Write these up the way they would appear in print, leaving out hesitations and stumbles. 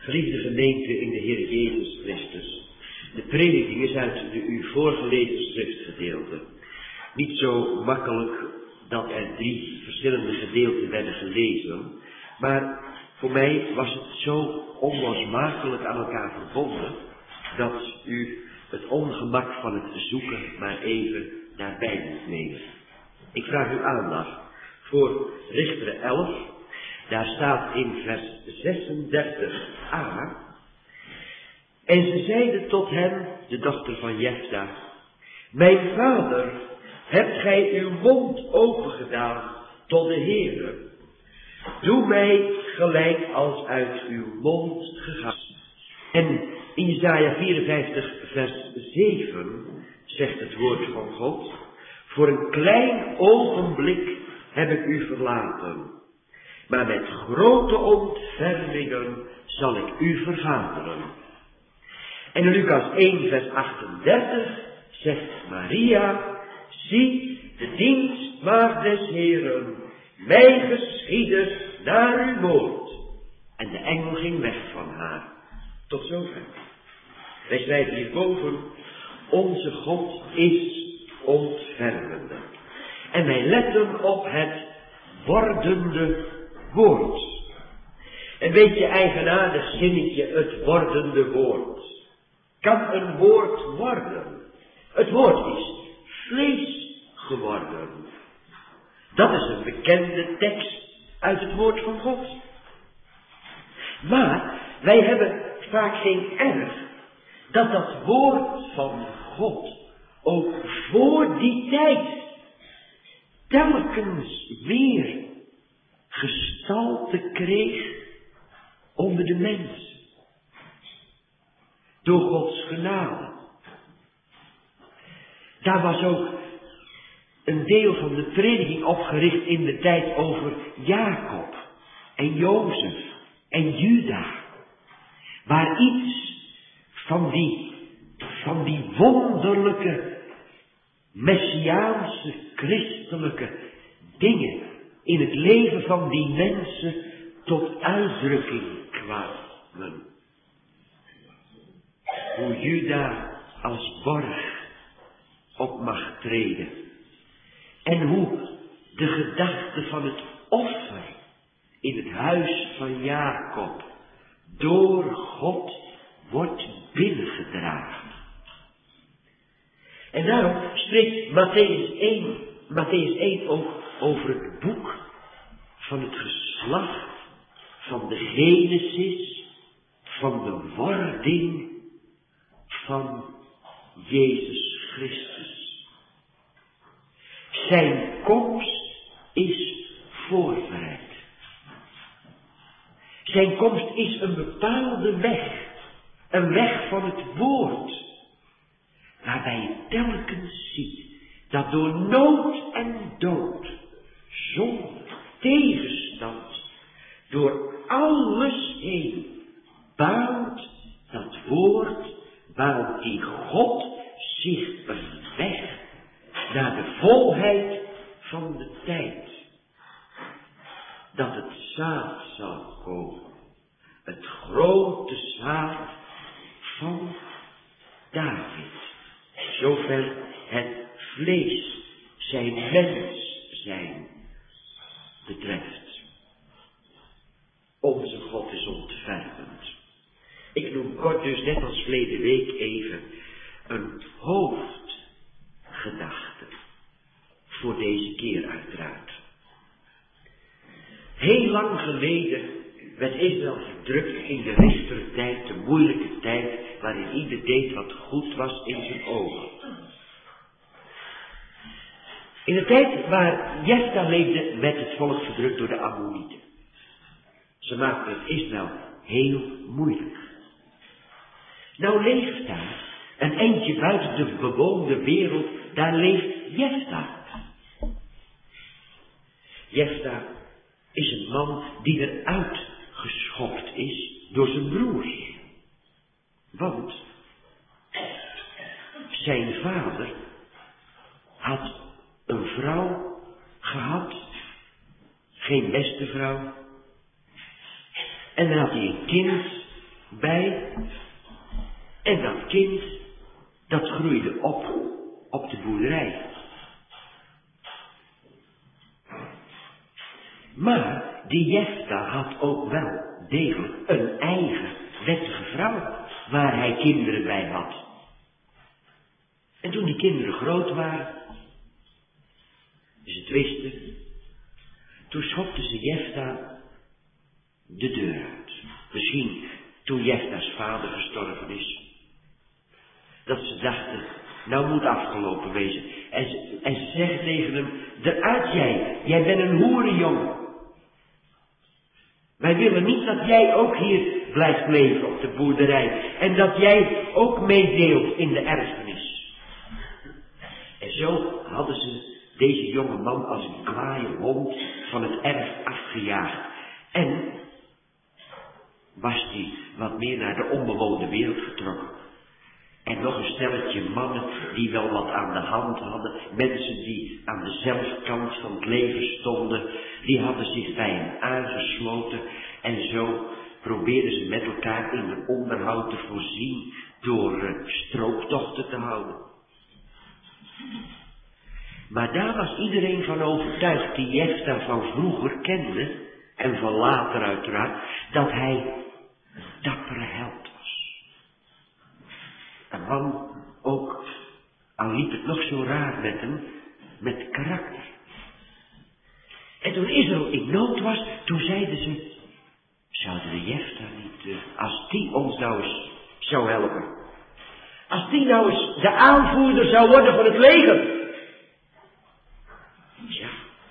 Geliefde gemeente in de Heer Jezus Christus. De prediking is uit de u voorgelezen schriftgedeelte. Niet zo makkelijk dat er 3 verschillende gedeelten werden gelezen, maar voor mij was het zo onlosmakelijk aan elkaar verbonden, dat u het ongemak van het zoeken maar even daarbij moet nemen. Ik vraag uw aandacht voor Richteren 11. Daar staat in vers 36a. En ze zeiden tot hem, de dochter van Jefta: mijn vader, hebt gij uw mond opengedaan tot de Heere. Doe mij gelijk als uit uw mond gegaan. En in Jesaja 54 vers 7 zegt het woord van God: voor een klein ogenblik heb ik u verlaten, maar met grote ontfermingen zal ik u vergaderen. En in Lucas 1 vers 38 zegt Maria: zie, de dienstmaagd des Heeren, mij geschiedde naar uw woord. En de engel ging weg van haar. Tot zover. Wij schrijven hierboven: onze God is ontfermende. En wij letten op het wordende woord. En weet je, eigenaardig zinnetje, het wordende woord. Kan een woord worden? Het woord is vlees geworden. Dat is een bekende tekst uit het woord van God. Maar wij hebben vaak geen erg dat dat woord van God ook voor die tijd telkens weer gestalte kreeg onder de mens. Door Gods genade. Daar was ook een deel van de prediking opgericht in de tijd over Jacob en Jozef en Juda. Waar iets van die wonderlijke messiaanse christelijke dingen in het leven van die mensen tot uitdrukking kwamen. Hoe Juda als borg op mag treden. En hoe de gedachte van het offer in het huis van Jacob door God wordt binnengedragen. En daarom spreekt Matthäus 1 ook over het boek van het geslacht, van de Genesis, van de wording van Jezus Christus. Zijn komst is voorbereid. Zijn komst is een bepaalde weg. Een weg van het woord. Waarbij je telkens ziet dat door nood en dood, zonde, tegenstand, door alles heen baant dat woord, baant die God zich een weg naar de volheid van de tijd. Dat het zaad zal komen. Het grote zaad van David. Zover het vlees, zijn mens zijn betreft. Onze God is ontfermend. Ik noem kort dus net als verleden week even een hoofdgedachte. Voor deze keer uiteraard. Heel lang geleden werd Israël verdrukt in de Richtertijd, de moeilijke tijd, waarin ieder deed wat goed was in zijn ogen. In de tijd waar Jefta leefde, werd het volk verdrukt door de Ammonieten. Ze maakten het Israël heel moeilijk. Nou leeft daar, een eindje buiten de bewoonde wereld, daar leeft Jefta. Jefta is een man die eruit geschopt is door zijn broers. Want zijn vader had een vrouw gehad, geen beste vrouw. En dan had hij een kind bij. En dat kind, dat groeide op de boerderij. Maar die Jefta had ook wel degelijk een eigen wettige vrouw, waar hij kinderen bij had. En toen die kinderen groot waren, ze het wisten, toen schopten ze Jefta de deur uit. Misschien toen Jefta's vader gestorven is. Dat ze dachten, nou moet afgelopen wezen. En ze zeggen tegen hem, eruit jij bent een hoerenjongen. Wij willen niet dat jij ook hier blijft leven op de boerderij. En dat jij ook meedeelt in de erfenis. En zo hadden ze deze jonge man als een kwaaie hond van het erf afgejaagd. En was hij wat meer naar de onbewoonde wereld getrokken. En nog een stelletje mannen die wel wat aan de hand hadden. Mensen die aan de zelfkant van het leven stonden. Die hadden zich bij hem aangesloten. En zo probeerden ze met elkaar in hun onderhoud te voorzien. Door strooptochten te houden. Maar daar was iedereen van overtuigd die Jefta van vroeger kende. En van later uiteraard. Dat hij een dappere held was. Een man ook, al liep het nog zo raar met hem, met karakter. En toen Israël in nood was, toen zeiden ze, zouden we Jefta niet, als die ons nou eens zou helpen. Als die nou eens de aanvoerder zou worden van het leger. Ja.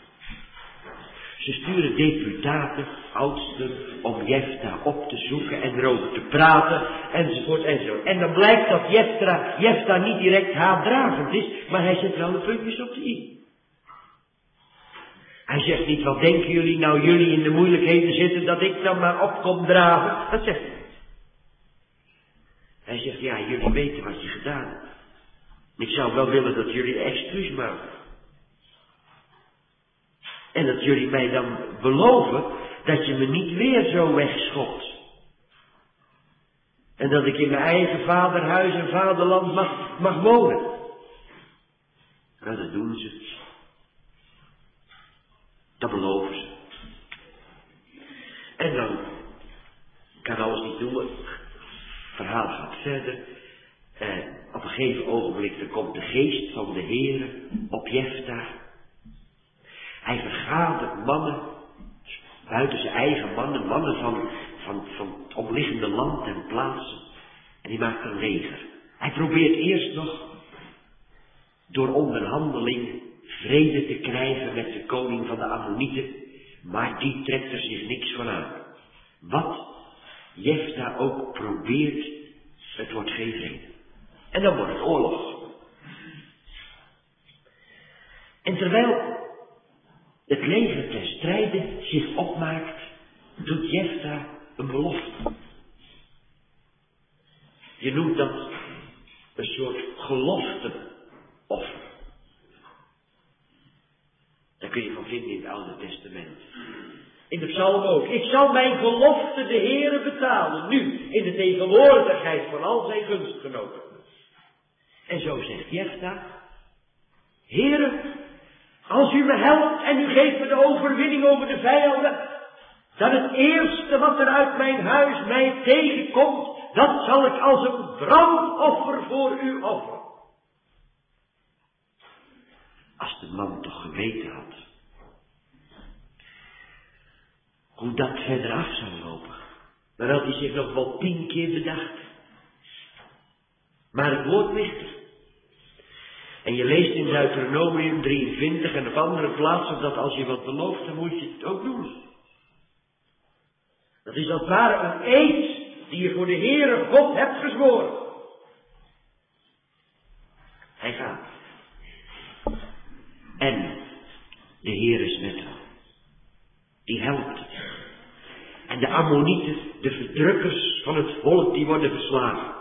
Ze sturen deputaten, oudsten, om Jefta op te zoeken en erover te praten, enzovoort enzovoort. En dan blijkt dat Jefta niet direct haatdragend is, maar hij zet wel de puntjes op de i. Hij zegt niet, wat denken jullie nou jullie in de moeilijkheden zitten, dat ik dan maar op kom draven? Dat zegt hij niet. Hij zegt, ja, jullie weten wat je gedaan hebt. Ik zou wel willen dat jullie excuus maken. En dat jullie mij dan beloven dat je me niet weer zo wegschopt. En dat ik in mijn eigen vaderhuis en vaderland mag wonen. Nou, dat doen ze. Dat beloven ze. En dan kan alles niet doen. Het verhaal gaat verder. Op een gegeven ogenblik dan komt de geest van de Heere op Jefta. Hij vergadert mannen, buiten zijn eigen mannen van het omliggende land en plaatsen. En die maakt een leger. Hij probeert eerst nog door onderhandeling vrede te krijgen met de koning van de Ammonieten. Maar die trekt er zich niks van aan. Wat Jefta ook probeert, het wordt geen vrede. En dan wordt het oorlog. En terwijl het leger ten strijde zich opmaakt, doet Jefta een belofte. Je noemt dat een soort gelofteoffer. Daar kun je van vinden in het Oude Testament. In de Psalm ook. Ik zal mijn gelofte de Heere betalen, nu, in de tegenwoordigheid van al zijn gunstgenoten. En zo zegt Jefta, Heere, als u me helpt en u geeft me de overwinning over de vijanden, dan het eerste wat er uit mijn huis mij tegenkomt, dat zal ik als een brandoffer voor u offeren. Als de man toch geweten had hoe dat verder af zou lopen, dan had hij zich nog wel 10 keer bedacht. Maar het woord ligt er. En je leest in Deuteronomium 23 en op andere plaatsen dat als je wat belooft, dan moet je het ook doen. Dat is als het ware een eed die je voor de Heere God hebt gezworen. Hij gaat. En de Heer is met hem. Die helpt. En de Ammonieten, de verdrukkers van het volk, die worden verslagen.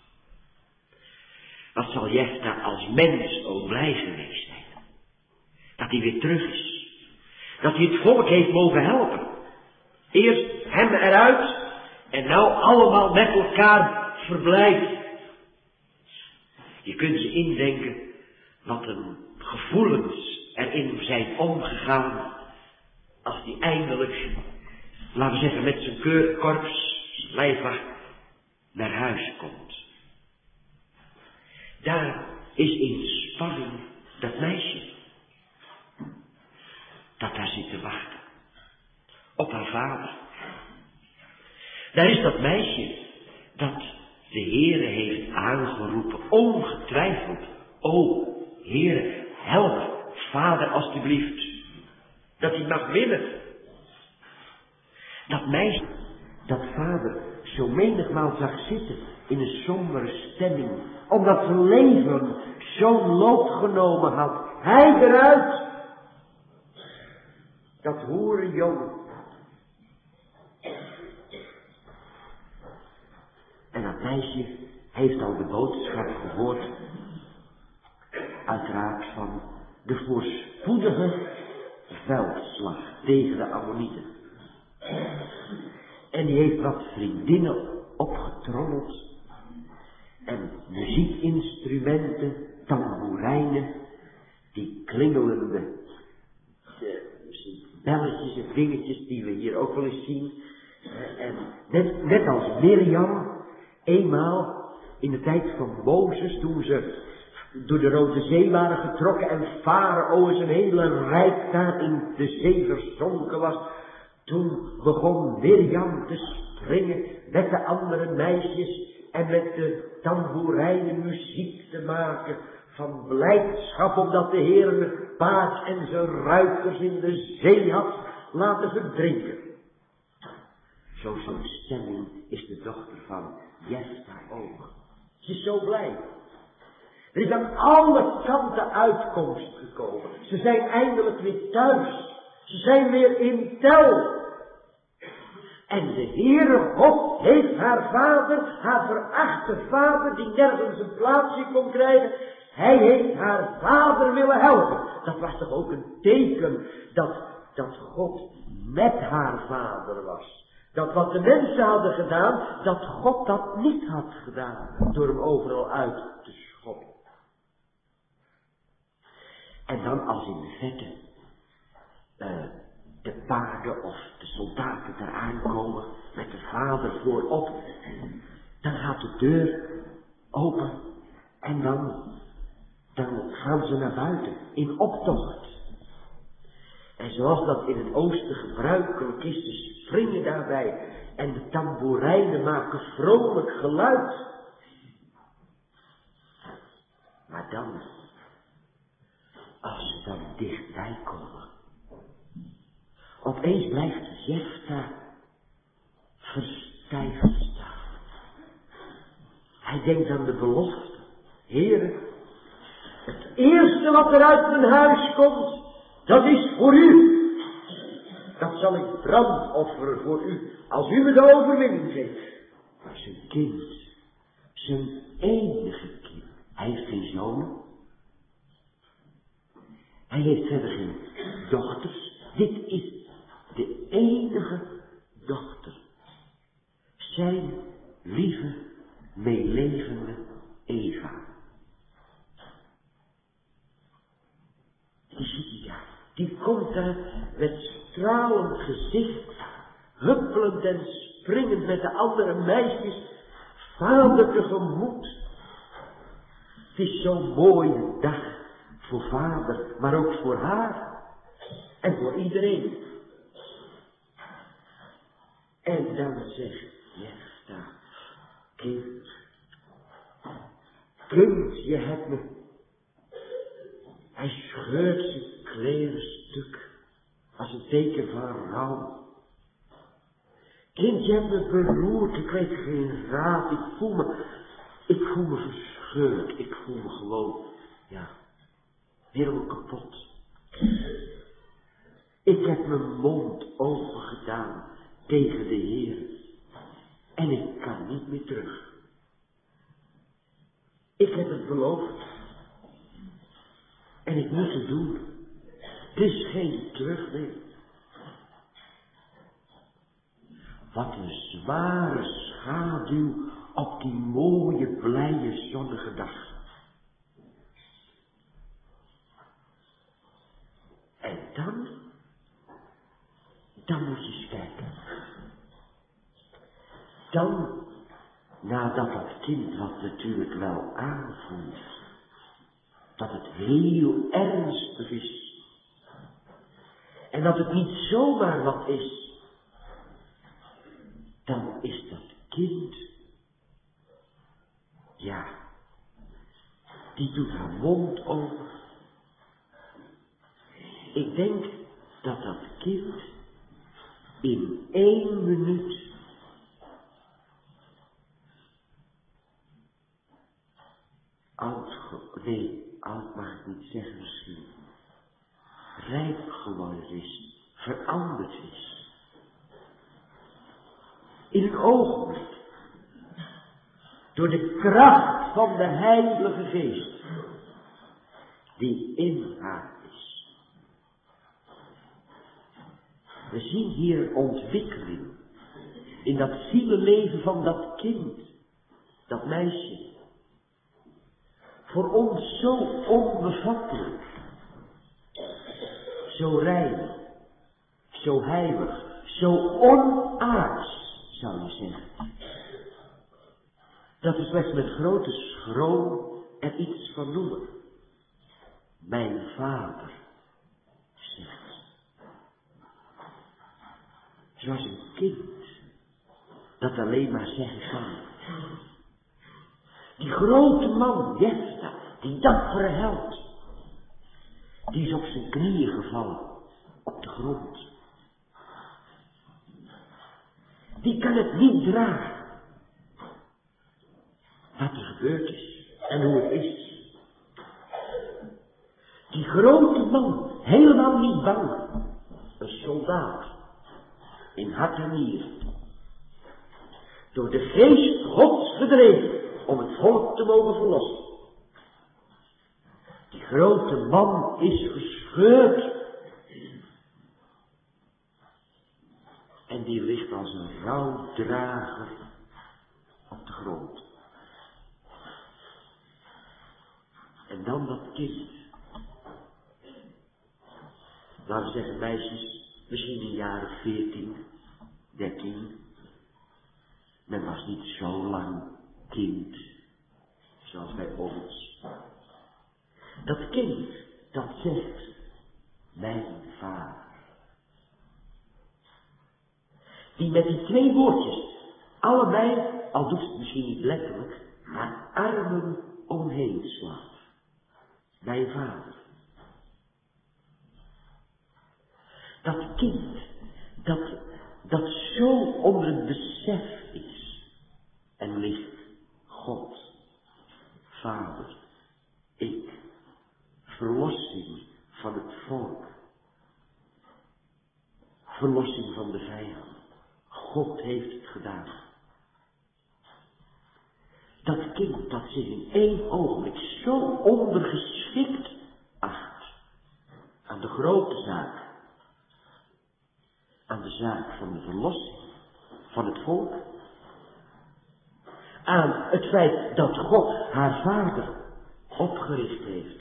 Wat zal Jefta als mens ook blij geweest zijn. Dat hij weer terug is. Dat hij het volk heeft mogen helpen. Eerst hem eruit En nou allemaal met elkaar verblijd. Je kunt je indenken wat een gevoelens erin zijn omgegaan. Als die eindelijk, laten we zeggen met zijn keurkorps, lijfwacht, naar huis komt. Daar is in spanning dat meisje. Dat daar zit te wachten. Op haar vader. Daar is dat meisje dat de Heere heeft aangeroepen, ongetwijfeld. O, Heere, help, vader alstublieft. Dat hij mag willen. Dat meisje, dat vader zo menigmaal zag zitten in een sombere stemming, omdat zijn leven zo'n loop genomen had. Hij eruit. Dat hoerenjong. En dat meisje heeft al de boodschap gehoord, uiteraard van de voorspoedige veldslag tegen de Ammonieten. En die heeft wat vriendinnen opgetrommeld en muziekinstrumenten, tamboerijnen, die klingelende belletjes en dingetjes die we hier ook wel eens zien. En net als Mirjam, eenmaal in de tijd van Mozes, toen ze door de Rode Zee waren getrokken en Farao zijn hele rijk daar in de zee verzonken was, toen begon Mirjam te springen met de andere meisjes en met de tamboerijnen muziek te maken van blijdschap, omdat de Heer het paard en zijn ruiters in de zee had laten verdrinken. Zo'n stemming is de dochter van Jefta ook. Ze is zo blij. Er is aan alle kanten uitkomst gekomen. Ze zijn eindelijk weer thuis. Ze zijn weer in tel. En de Heere God heeft haar vader, haar verachte vader, die nergens een plaatsje kon krijgen, hij heeft haar vader willen helpen. Dat was toch ook een teken dat God met haar vader was. Dat wat de mensen hadden gedaan, dat God dat niet had gedaan, door hem overal uit te schoppen. En dan als in de vette de paarden of de soldaten eraan komen met de vader voorop, dan gaat de deur open en dan gaan ze naar buiten in optocht. En zoals dat in het oosten gebruikelijk is, ze springen daarbij en de tamboerijnen maken vrolijk geluid. Maar dan, als ze dan dichtbij komen, opeens blijft Jefta verstijfd staan. Hij denkt aan de belofte. Heere, het eerste wat er uit mijn huis komt, dat is voor u. Dat zal ik brandofferen voor u, als u me de overwinning geeft. Maar zijn kind, zijn enige kind, hij heeft geen zonen. Hij heeft verder geen dochters. Dit is de enige dochter. Zijn lieve, meelevende Eva. Die ziet hij daar. Die komt daar met stralend gezicht, huppelend en springend met de andere meisjes, vader tegemoet. Het is zo'n mooie dag voor vader, maar ook voor haar en voor iedereen. En dan zegt Jefta, kind, je hebt me. Hij scheurt zijn kleren stuk, als een teken van rouw. Kind, je hebt me beroerd, ik weet geen raad, ik voel me verscheurd, ik voel me gewoon, heel kapot. Ik heb mijn mond open gedaan tegen de Heer en ik kan niet meer terug. Ik heb het beloofd en ik moet het doen. Er is geen terugweg. Wat een zware schaduw op die mooie, blije, zonnige dag. En dan moet je eens kijken. Dan, nadat dat kind wat natuurlijk wel aanvoelt, dat het heel ernstig is. En dat het niet zomaar wat is. Dan is dat kind, ja, die doet haar mond open. Ik denk dat dat kind in 1 minuut oud mag ik niet zeggen misschien, rijp geworden is, veranderd is. In een ogenblik, door de kracht van de Heilige Geest, die in haar is. We zien hier een ontwikkeling in dat zielenleven van dat kind, dat meisje. Voor ons zo onbevattelijk, zo rein, zo heilig, zo onaards, zou je zeggen. Dat we slechts met grote schroom er iets van noemen. Mijn vader, zegt ze. Zoals een kind dat alleen maar zeggen kan. Die grote man, Jefta, die dappere held, die is op zijn knieën gevallen, op de grond. Die kan het niet dragen. Wat er gebeurd is en hoe het is. Die grote man, helemaal niet bang, een soldaat, in hart en nieren, door de geest Gods gedreven, om het volk te mogen verlossen. Die grote man is gescheurd. En die ligt als een rouwdrager op de grond. En dan dat kind. Laten we zeggen meisjes, misschien in jaren 14, 13. Men was niet zo lang kind, zoals bij ons. Dat kind, dat zegt, mijn vader. Die met die 2 woordjes, allebei, al doet het misschien niet letterlijk, haar armen omheen slaat. Mijn vader. Dat kind, dat zo onder het besef is en ligt. God, Vader, ik, verlossing van het volk, verlossing van de vijand. God heeft het gedaan. Dat kind dat zich in 1 ogenblik zo ondergeschikt acht aan de grote zaak, aan de zaak van de verlossing van het volk, aan het feit dat God haar vader opgericht heeft.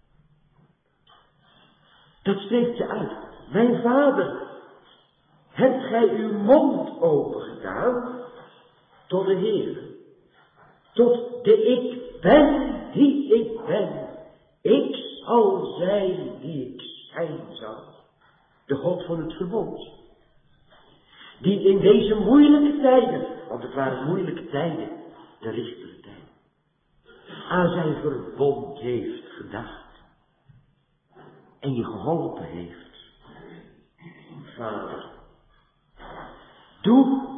Dat spreekt ze uit. Mijn vader, hebt gij uw mond open gedaan tot de Heer, tot de ik ben die ik ben. Ik zal zijn die ik zijn zal. De God van het verbond. Die in deze moeilijke tijden, want het waren moeilijke tijden, de richtere tijden, aan zijn verbond heeft gedacht. En je geholpen heeft. Vader, doe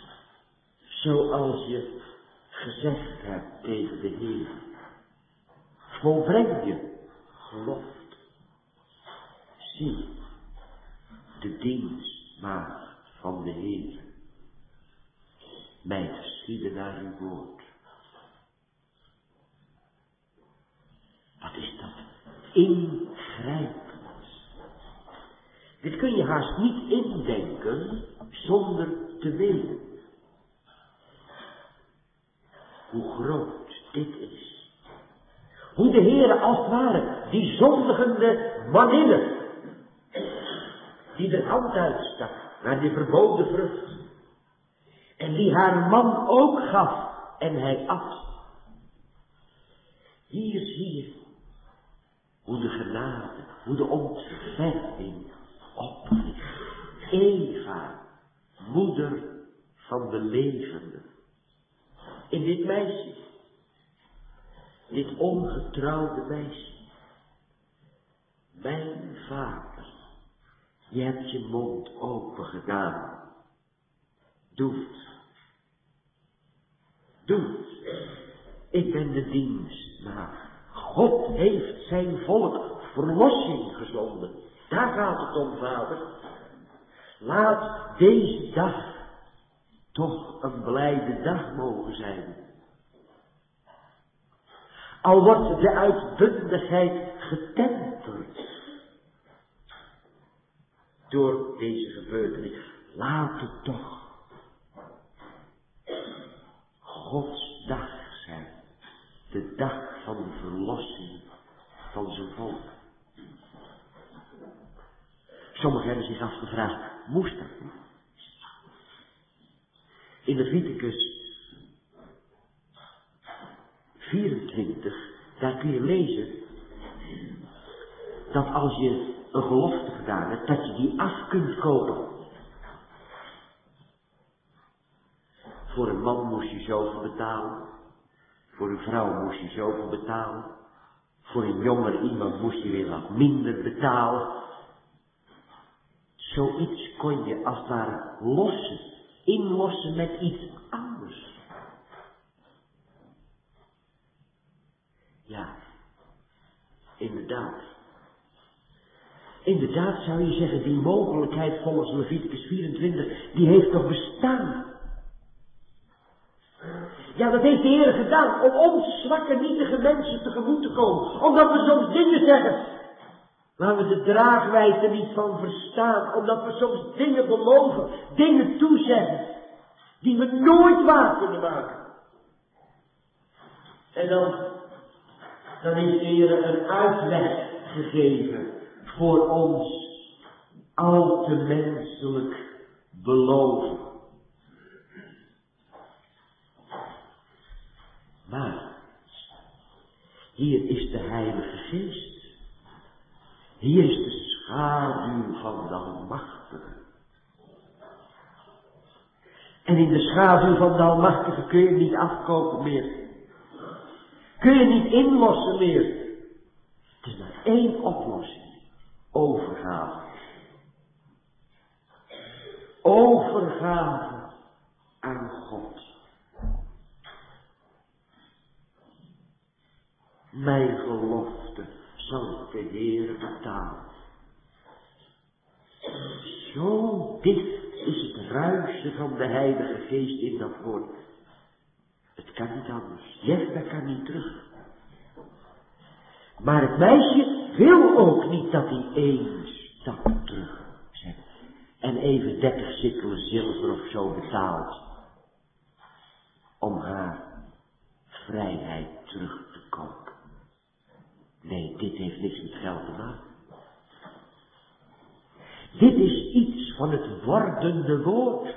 zoals je gezegd hebt tegen de Heer. Volbreng je gelofte. Zie de dienstmaagd van de Heer. Mij geschieden naar uw woord. Wat is dat ingrijpend. Dit kun je haast niet indenken zonder te weten hoe groot dit is. Hoe de Heere als het ware die zondigende maninne, die de hand uitstak naar die verboden vrucht, en die haar man ook gaf en hij at. Hier zie je hoe de genade, hoe de ontferming opricht. Eva, moeder van de levende. In dit meisje, dit ongetrouwde meisje. Mijn vader, je hebt je mond open gedaan. Doe het. Doe het. Ik ben de dienstmaagd. God heeft zijn volk verlossing gezonden. Daar gaat het om, vader. Laat deze dag toch een blijde dag mogen zijn. Al wordt de uitbundigheid getemperd door deze gebeurtenis. Laat het toch Gods dag zijn. De dag van de verlossing van zijn volk. Sommigen hebben zich afgevraagd, moest dat niet? In Leviticus 24, daar kun je lezen dat als je een gelofte gedaan hebt, dat je die af kunt kopen. Voor een man moest je zoveel betalen. Voor een vrouw moest je zoveel betalen. Voor een jonger iemand moest je weer wat minder betalen. Zoiets kon je als het ware lossen, inlossen met iets anders. Ja, inderdaad. Inderdaad zou je zeggen, die mogelijkheid volgens Leviticus 24, die heeft toch bestaan. Ja, dat heeft de Heer gedaan om ons zwakke, nietige mensen tegemoet te komen. Omdat we soms dingen zeggen waar we de draagwijze niet van verstaan. Omdat we soms dingen beloven, dingen toezeggen die we nooit waar kunnen maken. En dan is de Heer een uitweg gegeven voor ons al te menselijk beloven. Maar hier is de Heilige Geest. Hier is de schaduw van de Almachtige. En in de schaduw van de Almachtige kun je niet afkopen meer. Kun je niet inlossen meer. Het is maar één oplossing. Overgave. Overgave aan God. Mijn gelofte zal de Heer betalen. Zo dicht is het ruisen van de Heilige Geest in dat woord. Het kan niet anders. Jefta kan niet terug. Maar het meisje wil ook niet dat hij één stap terug zet. En even 30 sikkelen zilver of zo betaalt. Om haar vrijheid terug te kopen. Nee, dit heeft niks met geld te maken. Dit is iets van het wordende woord.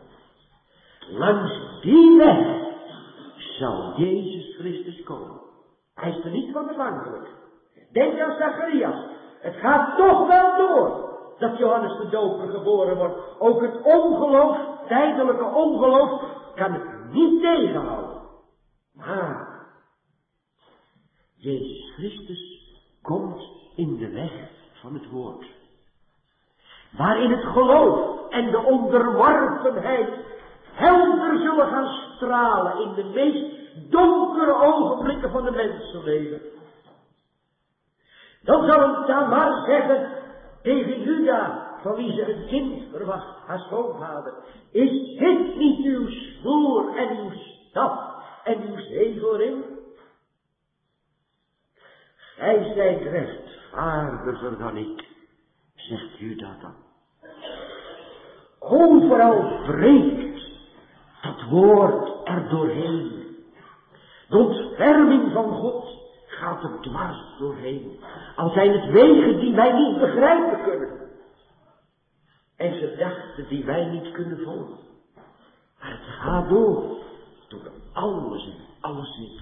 Langs die weg zal Jezus Christus komen. Hij is er niet van afhankelijk. Denk aan Zacharias. Het gaat toch wel door dat Johannes de Doper geboren wordt. Ook het ongeloof, tijdelijke ongeloof, kan het niet tegenhouden. Maar Jezus Christus komt in de weg van het woord. Waarin het geloof en de onderworpenheid helder zullen gaan stralen in de meest donkere ogenblikken van de mensenleven. Dan zal een Tamar zeggen tegen Juda, van wie ze een kind verwacht, haar schoonvader: is dit niet uw snoer en uw staf en uw zegelring? Gij zijt rechtvaardiger dan ik, zegt Juda dan. Overal breekt dat woord er doorheen. De ontferming van God gaat er dwars doorheen. Al zijn het wegen die wij niet begrijpen kunnen. En gedachten die wij niet kunnen volgen. Maar het gaat door alles en alles heen.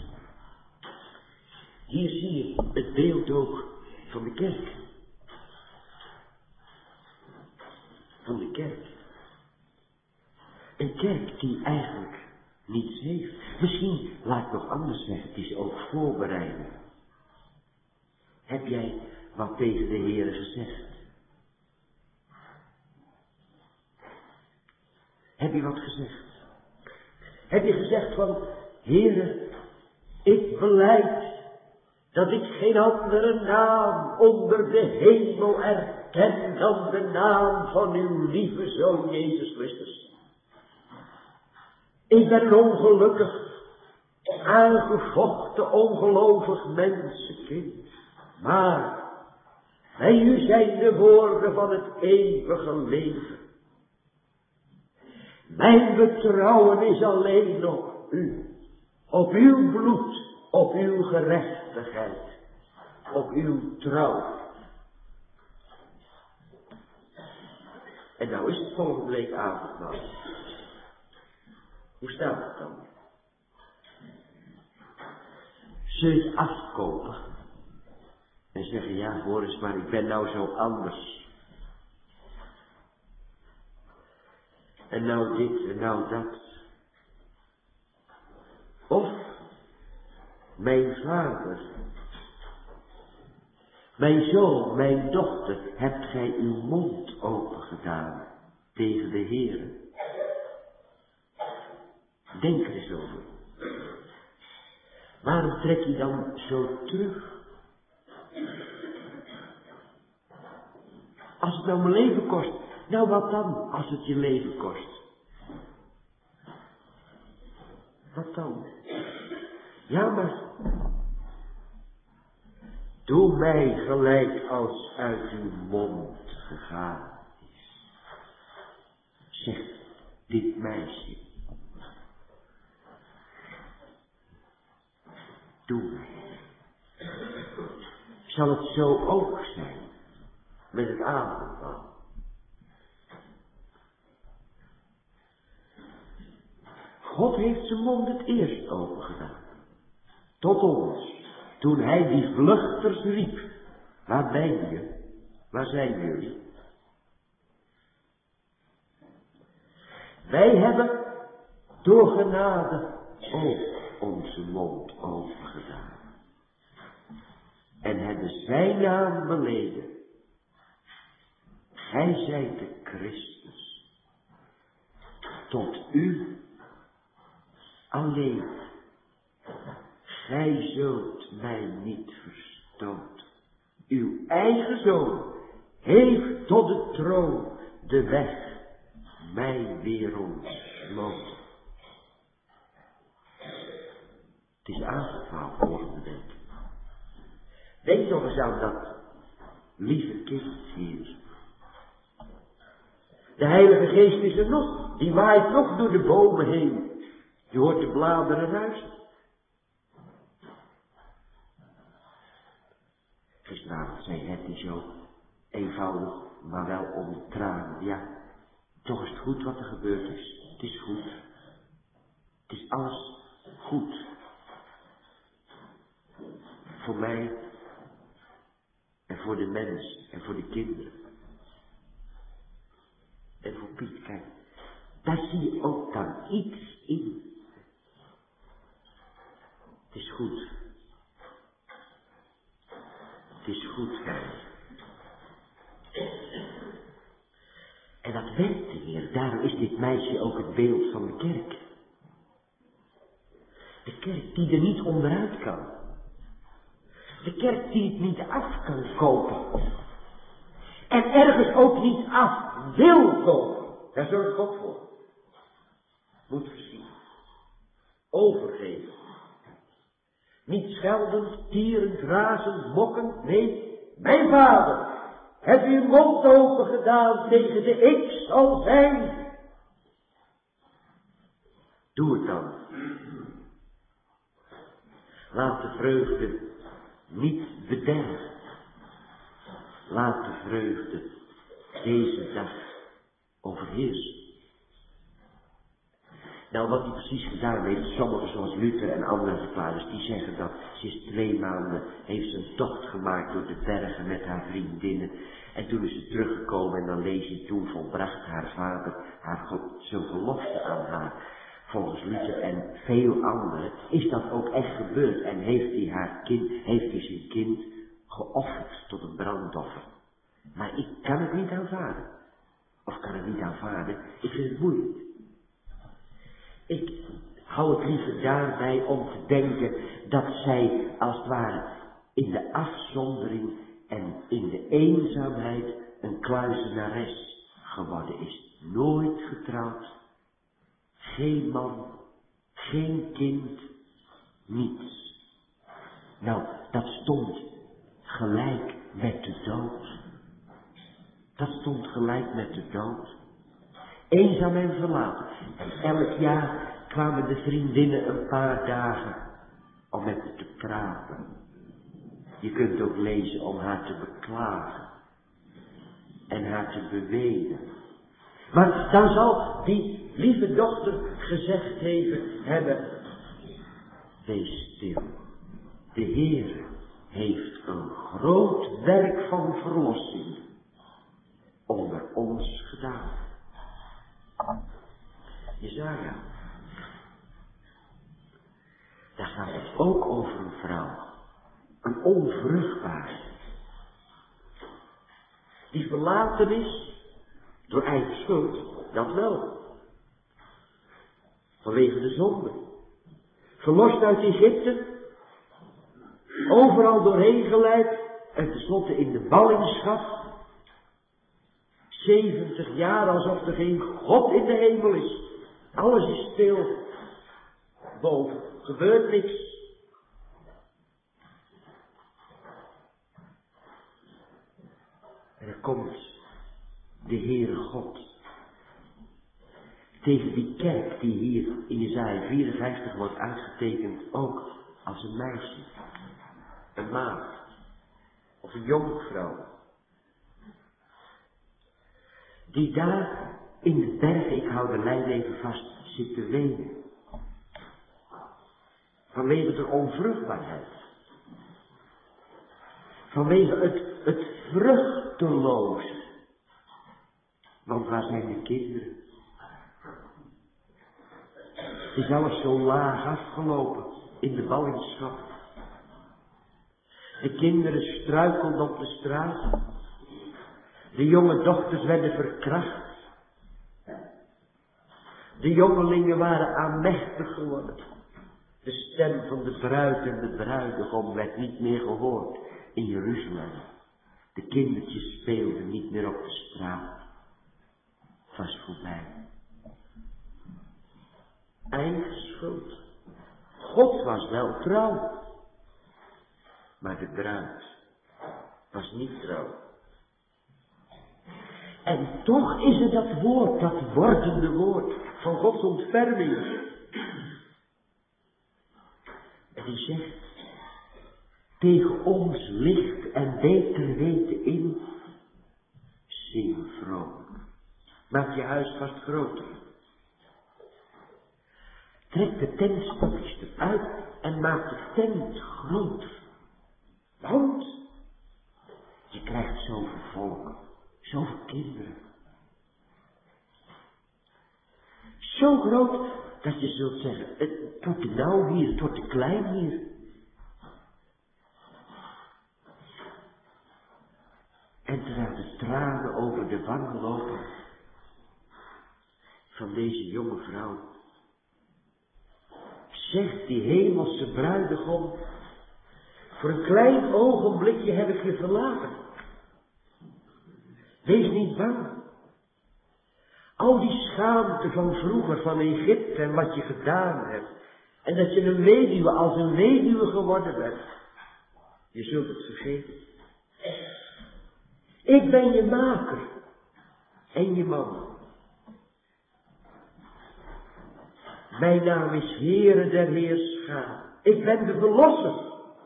Hier zie je het beeld ook van de kerk. Van de kerk. Een kerk die eigenlijk niets heeft. Misschien, laat ik nog anders zeggen, het is ook voorbereiden. Heb jij wat tegen de Heere gezegd? Heb je wat gezegd? Heb je gezegd van, Heere, ik belijd dat ik geen andere naam onder de hemel erken dan de naam van uw lieve Zoon Jezus Christus. Ik ben een ongelukkig, aangevochten, ongelovig mensenkind. Maar bij u zijn de woorden van het eeuwige leven. Mijn vertrouwen is alleen op u. Op uw bloed, op uw gerechtigheid, op uw trouw. En nou is het volgende week avondmaal. Hoe staat het dan? Zul je het afkopen? En zeggen, ja hoor eens, maar ik ben nou zo anders. En nou dit en nou dat. Of, mijn vader, mijn zoon, mijn dochter, hebt gij uw mond open gedaan tegen de Heere? Denk er eens over. Waarom trek je dan zo terug? Als het nou mijn leven kost, nou wat dan als het je leven kost? Wat dan? Ja, maar doe mij gelijk als uit uw mond gegaan is. Zegt dit meisje. Doe mij. Zal het zo ook zijn met het avondmaal? God heeft zijn mond het eerst open gedaan. Tot ons. Toen hij die vluchters riep. Waar ben je? Waar zijn jullie? Wij hebben door genade ook onze mond open gedaan. En hebben zijn naam beleden. Gij zijt de Christus. Tot u alleen. Gij zult mij niet verstoten. Uw eigen zoon heeft tot de troon de weg mij weer ontsloten. Het is avondmaal volgende week. Denk nog eens aan dat lieve kind hier. De Heilige Geest is er nog. Die waait nog door de bomen heen. Je hoort de bladeren ruisen. Gisteravond zei Hetty zo eenvoudig, maar wel onder tranen. Ja, toch is het goed wat er gebeurd is. Het is goed. Het is alles goed. Voor mij en voor de mens en voor de kinderen. En voor Piet, kijk, daar zie je ook dan iets in. Het is goed. Het is goed, kijk. En dat werkt de Heer. Daarom is dit meisje ook het beeld van de kerk. De kerk die er niet onderuit kan. De kerk die het niet af kan kopen. En ergens ook niet af wil kopen. Daar zorgt God voor. Moet voorzien. Overgeven. Niet scheldend, tierend, razend, mokkend. Nee, mijn vader Heb uw mond open gedaan tegen de ik zal zijn. Doe het dan. Laat de vreugde niet bederven. Laat de vreugde deze dag overheersen. Nou, wat hij precies gedaan heeft, sommigen zoals Luther en andere verklaarders, die zeggen dat sinds 2 maanden heeft ze een tocht gemaakt door de bergen met haar vriendinnen. En toen is ze teruggekomen en dan lees je, toen volbracht haar vader zijn belofte aan haar. Volgens Luther en veel anderen is dat ook echt gebeurd en heeft hij zijn kind geofferd tot een brandoffer. Maar ik kan het niet aanvaarden. Of kan het niet aanvaarden, ik vind het moeilijk. Ik hou het liever daarbij om te denken dat zij als het ware in de afzondering en in de eenzaamheid een kluizenares geworden is. Nooit getrouwd, geen man, geen kind, niets. Nou, dat stond gelijk met de dood. Dat stond gelijk met de dood. Eenzaam en verlaten. En elk jaar kwamen de vriendinnen een paar dagen om met haar te praten. Je kunt ook lezen om haar te beklagen. En haar te bewegen. Maar dan zal die lieve dochter gezegd hebben, wees stil. De Heer heeft een groot werk van verlossing onder ons gedaan. Jesaja. Daar gaat het ook over een vrouw. Een onvruchtbare. Die verlaten is door eigen schuld. Dat wel. Vanwege de zonde. Verlost uit Egypte. Overal doorheen geleid. En tenslotte in de ballingschap. 70 jaar alsof er geen God in de hemel is. Alles is stil. Boven gebeurt niks. En er komt de Heere God. Tegen die kerk die hier in Jesaja 54 wordt uitgetekend ook als een meisje. Een maagd. Of een jonkvrouw. Die daar in de bergen, ik hou de lijn even vast, zit te wenen. Vanwege de onvruchtbaarheid. Vanwege het vruchteloze. Want waar zijn de kinderen? Het is alles zo laag afgelopen in de ballingschap. De kinderen struikelden op de straat. De jonge dochters werden verkracht. De jongelingen waren aanmächtig geworden. De stem van de bruid en de bruidegom werd niet meer gehoord in Jeruzalem. De kindertjes speelden niet meer op de straat. Het was voorbij. Eigen schuld. God was wel trouw. Maar de bruid was niet trouw. En toch is het dat woord, dat wordende woord van Gods ontferming. En die zegt, tegen ons licht en beter weten in, zing vrolijk. Maak je huis vast groter. Trek de tentstokjes eruit en maak de tent groter. Want je krijgt zoveel volk, zoveel kinderen. Zo groot dat je zult zeggen, het wordt te nauw hier, het wordt te klein hier. En terwijl de tranen over de wangen lopen van deze jonge vrouw, zegt die hemelse bruidegom, voor een klein ogenblikje heb ik je verlaten. Wees niet bang. Al die schaamte van vroeger, van Egypte en wat je gedaan hebt. En dat je een weduwe als een weduwe geworden bent. Je zult het vergeten. Ik ben je maker en je man. Mijn naam is Heere der Heerschaar. Ik ben de verlosser.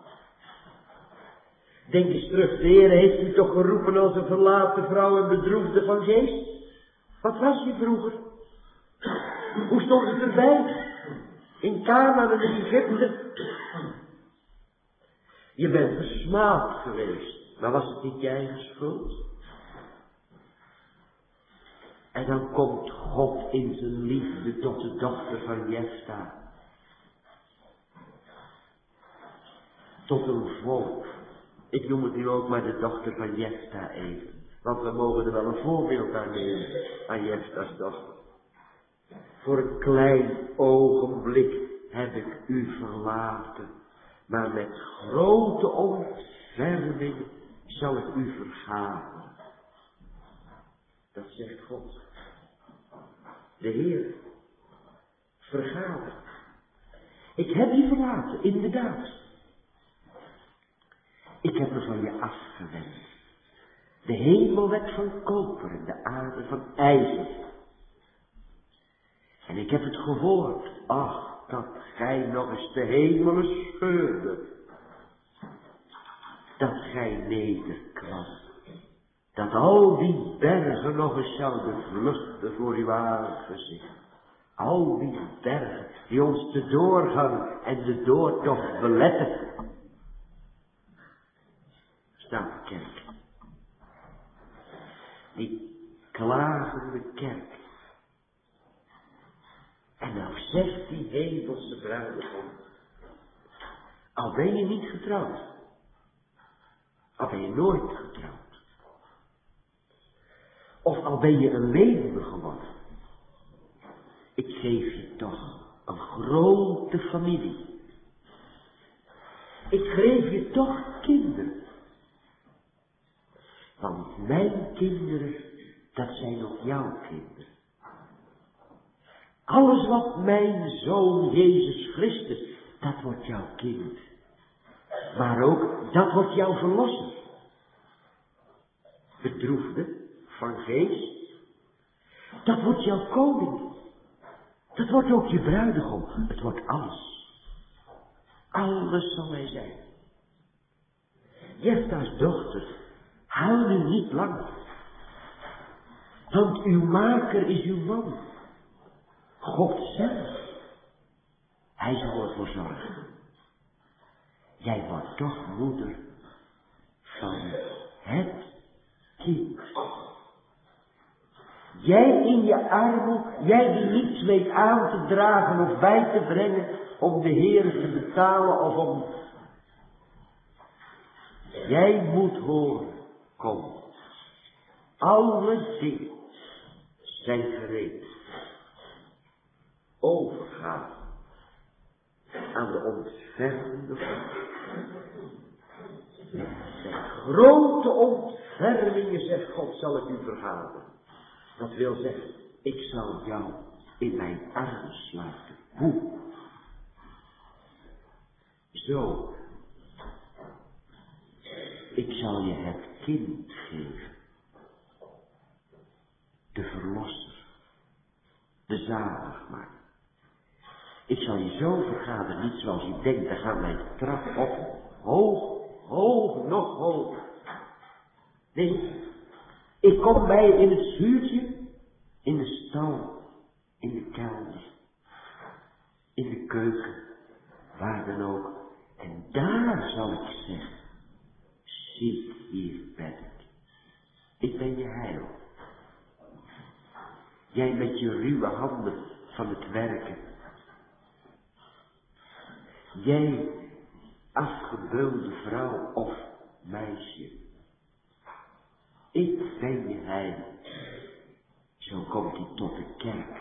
Denk eens terug, de Heer heeft u toch geroepen als een verlaten vrouw en bedroefde van geest? Wat was je vroeger? Hoe stond het erbij? In Kanaan en in Egypte? Je bent versmaad geweest, maar was het niet je eigen schuld? En dan komt God in zijn liefde tot de dochter van Jefta. Tot een volk. Ik noem het nu ook maar de dochter van Jefta even. Want we mogen er wel een voorbeeld aan nemen, aan Jefta's dochter. Voor een klein ogenblik heb ik u verlaten, maar met grote ontferming zal ik u vergaven. Dat zegt God. De Heer vergaven. Ik heb je verlaten, inderdaad. Ik heb me van je afgewend. De hemel werd van koper en de aarde van ijzer. En ik heb het gehoord, ach, dat gij nog eens de hemelen scheurde. Dat gij nederkwam. Dat al die bergen nog eens zouden vluchten voor uw aangezicht. Al die bergen die ons de doorgang en de doortocht beletten. Staat de kerk. Die klagende kerk. En nou zegt die hemelse bruidegom. Al ben je niet getrouwd. Al ben je nooit getrouwd. Of al ben je een weduwe geworden. Ik geef je toch een grote familie. Ik geef je toch kinderen. Want mijn kinderen, dat zijn nog jouw kinderen. Alles wat mijn zoon Jezus Christus, dat wordt jouw kind. Maar ook, dat wordt jouw verlosser. Bedroefde van geest, dat wordt jouw koning. Dat wordt ook je bruidegom. Het wordt alles. Alles zal hij zijn. Jefta's dochter, huil nu niet lang. Want uw maker is uw man. God zelf. Hij zal ervoor zorgen. Jij wordt toch moeder van het kind. Jij in je armoede, jij die niets weet aan te dragen of bij te brengen om de Heer te betalen of om... Jij moet horen, kom. Alle dingen zijn gereed. Overgaan aan de ontfermende God. Met grote ontfermingen, zegt God, zal ik u vergaven. Dat wil zeggen, ik zal jou in mijn armen sluiten. Hoe? Zo. Ik zal je het kind geven. De verlosser. De zaligmaker. Ik zal je zo vergaderen, niet zoals je denkt, dan gaan wij de trap op. Hoog, hoog, nog hoger. Nee, ik kom bij je in het schuurtje, in de stal, in de kelder, in de keuken, waar dan ook. En daar zal ik zeggen, zie, hier ben ik. Ik ben je heil. Jij met je ruwe handen van het werken. Jij, afgebeulde vrouw of meisje. Ik ben je heil. Zo komt hij tot de kerk.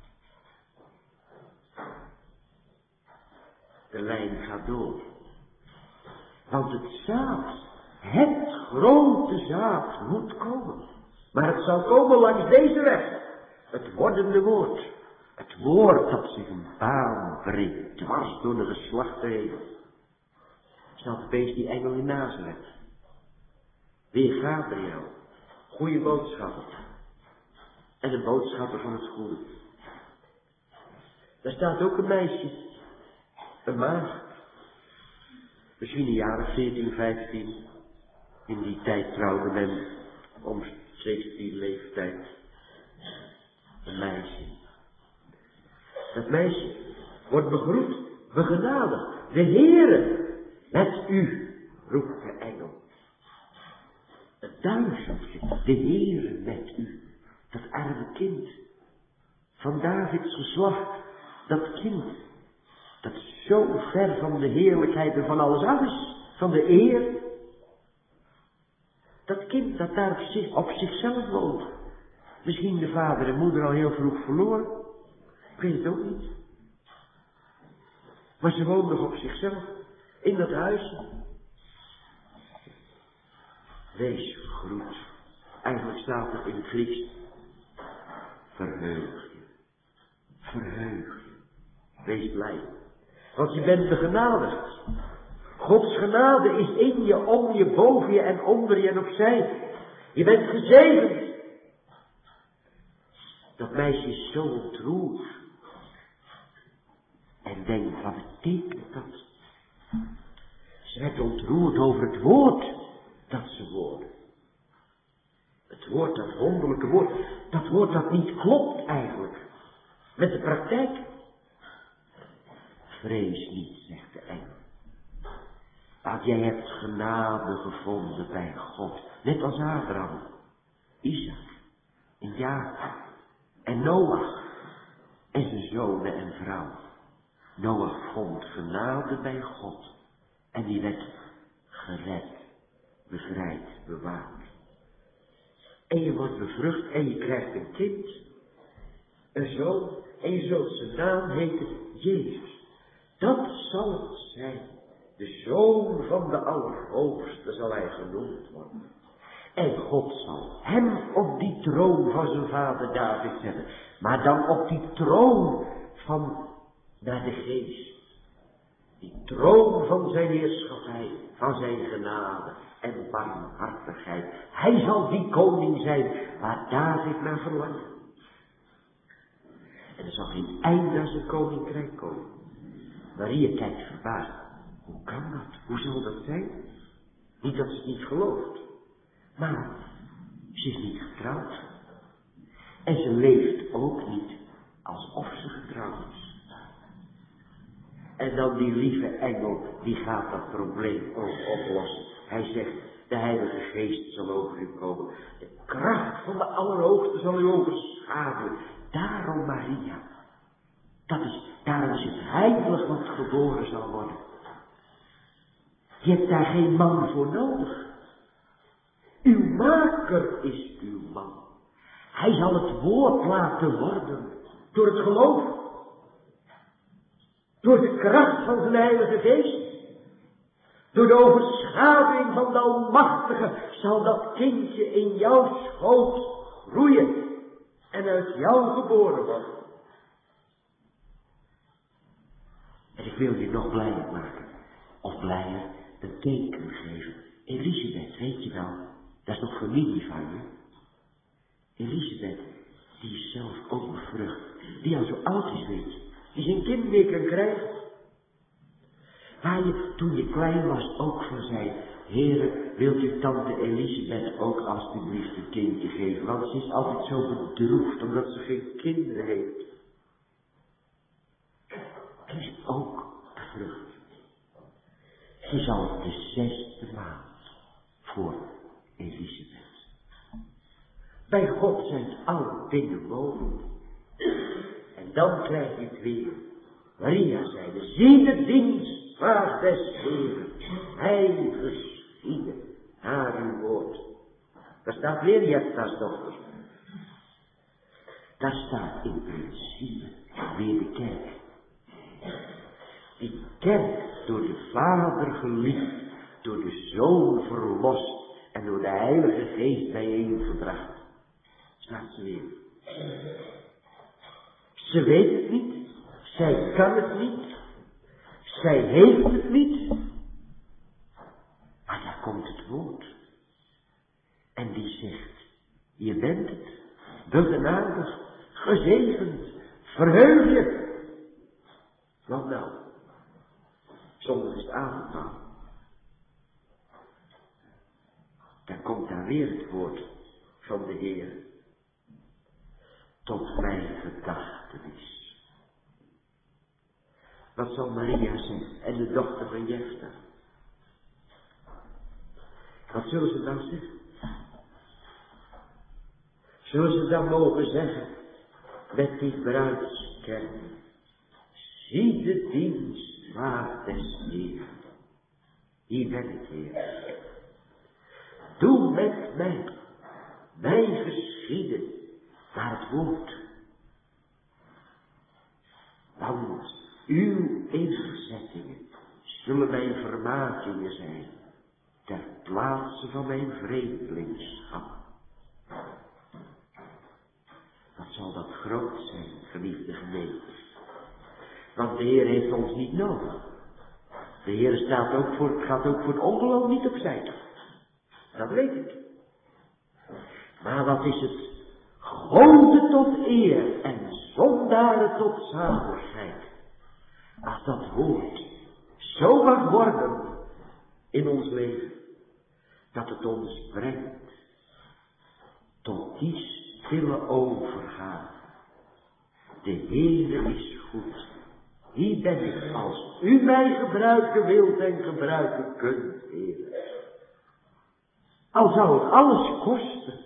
De lijn gaat door. Want het zaad, het grote zaad moet komen. Maar het zal komen langs deze weg. Het wordende woord. Het woord dat zich een baan breekt, dwars door de geslachten heen. Staat opeens die engel in Nazareth. Weer Gabriel. goede boodschapper. En een boodschapper van het goede. Daar staat ook een meisje. Een maagd. Misschien een jaar of 14, 15. In die tijd trouwde men omstreeks die leeftijd. Een meisje. Dat meisje wordt begroet, begenadigd. De Heere met u, roept de engel. Het duizendje, de Heere met u. Dat arme kind. Van Davids geslacht. Dat kind. Dat zo ver van de heerlijkheid en van alles af is. Van de eer. Dat kind dat daar op zichzelf woont. Misschien de vader en moeder al heel vroeg verloren. Ik weet het ook niet. Maar ze woont nog op zichzelf. In dat huisje. Wees vergroet. Eigenlijk staat het in het Grieks. Verheug je. Verheug je. Wees blij. Want je bent begenadigd. Gods genade is in je, om je, boven je en onder je en opzij. Je bent gezegend. Dat meisje is zo ontroerd. En denkt, wat betekent dat? Ze werd ontroerd over het woord dat ze hoorde. Het woord, dat wonderlijke woord. Dat woord dat niet klopt eigenlijk. Met de praktijk. Vrees niet, zegt de engel. Want jij hebt genade gevonden bij God. Net als Abraham, Isaac en Jacob en Noach en zijn zonen en vrouwen. Noach vond genade bij God. En die werd gered, bevrijd, bewaard. En je wordt bevrucht en je krijgt een kind. Een zoon. En je zult zijn naam heten Jezus. Dat zal het zijn. De Zoon van de Allerhoogste zal hij genoemd worden. En God zal hem op die troon van zijn vader David zetten. Maar dan op die troon van naar de geest. Die troon van zijn heerschappij, van zijn genade en barmhartigheid. Hij zal die koning zijn waar David naar verlangt. En er zal geen einde aan zijn koninkrijk komen. Maria kijkt verbaasd. Hoe kan dat? Hoe zal dat zijn? Niet dat ze het niet gelooft. Maar ze is niet getrouwd. En ze leeft ook niet alsof ze getrouwd is. En dan die lieve engel, die gaat dat probleem ook oplossen. Hij zegt, de Heilige Geest zal over u komen. De kracht van de Allerhoogste zal u overschaduwen. Daarom Maria. Daarom is het heilig wat geboren zal worden. Je hebt daar geen man voor nodig. Uw maker is uw man. Hij zal het woord laten worden. Door het geloof. Door de kracht van zijn Heilige Geest. Door de overschaduwing van de Almachtige zal dat kindje in jouw schoot groeien. En uit jou geboren worden. En ik wil je nog blijer maken. Of blijer een teken geven. Elisabeth, weet je wel. Dat is toch familie van je? Elisabeth, die is zelf ook bevrucht. Die al zo oud is, weet je. Die zijn kind weer kan krijgen. Waar je toen je klein was ook van zei. Heere, wilt u tante Elisabeth ook alstublieft een kindje geven? Want ze is altijd zo bedroefd omdat ze geen kinderen heeft. Die is ook bevrucht. Ze is al de 6e maand voor Elisabeth. Bij God zijn alle dingen mogelijk. En dan krijg je het weer. Maria zeide, zie de dienst, maagd des Heeren. Hij geschiede naar uw woord. Daar staat weer Jefta's dochter. Daar staat in principe weer de kerk. Die kerk door de Vader geliefd, door de Zoon verlost en door de Heilige Geest bijeengebracht. Staat ze weer. Ze weet het niet. Zij kan het niet. Zij heeft het niet. Maar daar komt het woord. En die zegt, Je bent het, begenadigd, gezegend, verheug je. Wat nou? Zondag is het avondmaal. Dan komt daar weer het woord van de Heer. Tot mijn gedachtenis. Wat zal Maria zeggen en de dochter van Jefta? Wat zullen ze dan zeggen? Zullen ze dan mogen zeggen met die bruidskern? Zie de dienstmaagd des Heeren. Hier ben ik, Heer. Doe met mij geschieden naar het woord. Want uw inzettingen zullen mijn vermakingen zijn, ter plaatse van mijn vreemdelingschap. Wat zal dat groot zijn, geliefde gemeente. Want de Heer heeft ons niet nodig. De Heer gaat ook voor het ongeloof niet opzij. Dat weet ik. Maar wat is het? Goden tot eer en zondaren tot zaligheid. Als dat woord zo mag worden in ons leven, dat het ons brengt tot die stille overgave. De Heere is goed. Hier ben ik als u mij gebruiken wilt en gebruiken kunt, Heer. Al zou het alles kosten.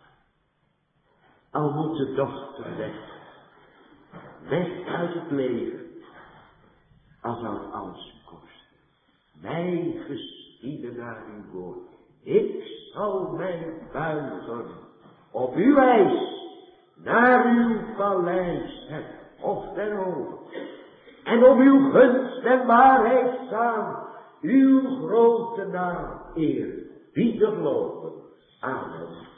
Al moet de dochter weg. Weg uit het leven. Al zou het alles kosten. Mij geschieden naar uw woord. Ik zal mij buigen op uw wijs naar uw paleis, het hof der hoven. En op uw gunst en waarheid staan, uw grote naam eer. Wie loven. Amen.